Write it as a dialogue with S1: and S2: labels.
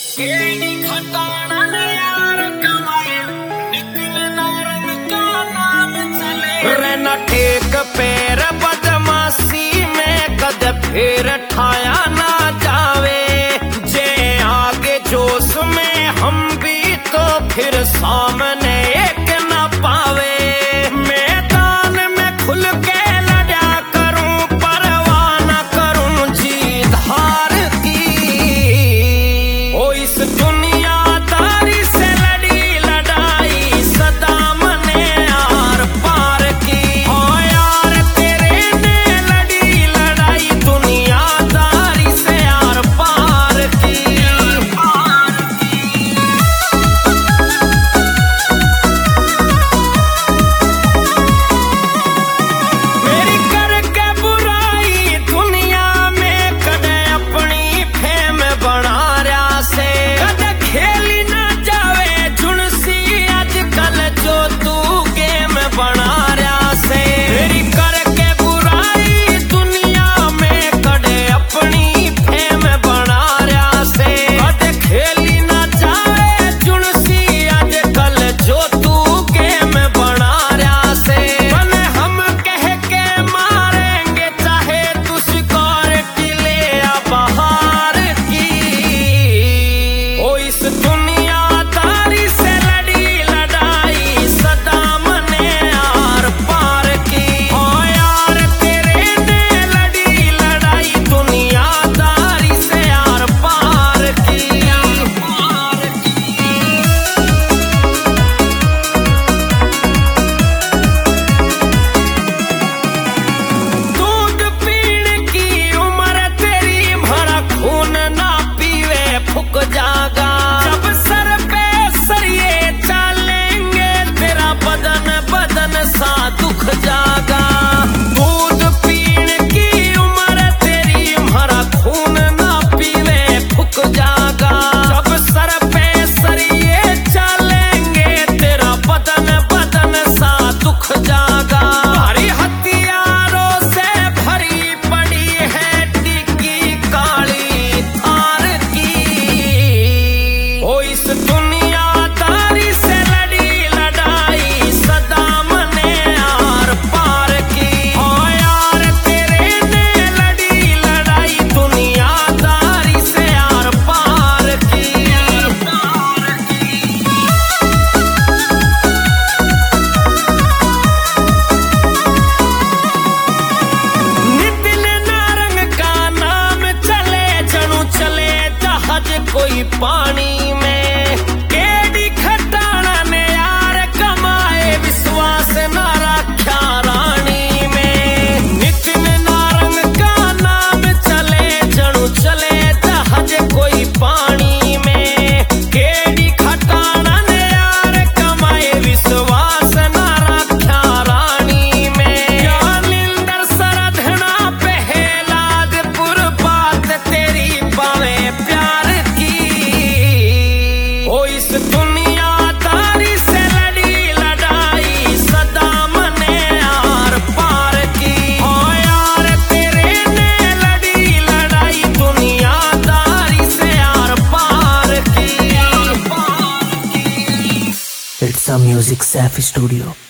S1: केड़ी खटाना ने यार कमाए निकलना रंग का नाम चले रहना टेक पैर बदमाशी में कद फिर ठाया ना जावे जे आगे जोश में हम भी तो फिर सामने एक ना पावे मैदान में खुल के लड़ा करूं परवाह न करूं जीत हार की ओ इस दुनियादारी से लड़ी लड़ाई सदा मने आर पार की ओ यार तेरे ने लड़ी लड़ाई दुनियादारी से आर पार की मेरी करके बुराई दुनिया में कदे अपनी फेम बना रहा से कदे खेली ना जावे जुनसी आजकल जो तू गेम बना रहा से मेरी करके बुराई दुनिया में कदे अपनी फेम बना रहा से कदे खेली ना जावे जुनसी आजकल जो तू गेम बना रहा से भले हम कह के मारेंगे चाहे तू शिकार किले या बहार की ओ इस दुनियादारी से लड़ी लड़ाई सदा मने आर पार की ओ यार तेरे ने लड़ी लड़ाई दुनियादारी से आर पार की दूध पीने की उम्र तेरी भरा खून ना पीवे फुक जागा जब सर पे सरिये चलेंगे तेरा बदन बदन सा दुख जागा दूध पीने की उम्र तेरी भरा खून ना पीवे फुक जागा जब सर पे सरिये चलेंगे तेरा बदन बदन सा दुख जागा भारी हथियारों से भरी पड़ी है टिकी काली थार की ओ इस दुनियादारी से लड़ी लड़ाई सदा मने आर पार की ओ यार तेरे ने लड़ी लड़ाई दुनियादारी से आर पार की नितिन नारंग का नाम चले जणू चले जहाज कोई पानी में केड़ी खटाना ने यार कमाए विश्वास ना रखा रानी में नितिन नारंग का नाम चले जणू चले जहाज कोई पानी में केड़ी खटाना ने यार कमाए विश्वास ना रखा रानी में ज्ञानिंदर सरधना पहलादपुर बात तेरी पावे प्यार की ओ इस दुनियादारी से लड़ी लड़ाई सदा मने आर पार की ओ यार तेरे ने लड़ी लड़ाई दुनियादारी से आर पार की
S2: It's a Music Safi Studio.